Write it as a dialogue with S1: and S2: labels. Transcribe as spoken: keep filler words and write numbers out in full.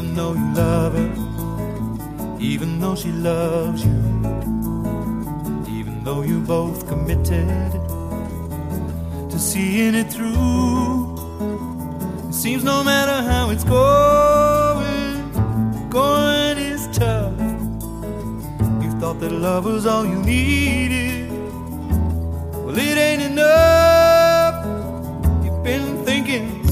S1: Even though you love her, even though she loves you, even though you both committed to seeing it through, it seems no matter how it's going, going is tough. You thought that love was all you needed, well it ain't enough. You've been thinking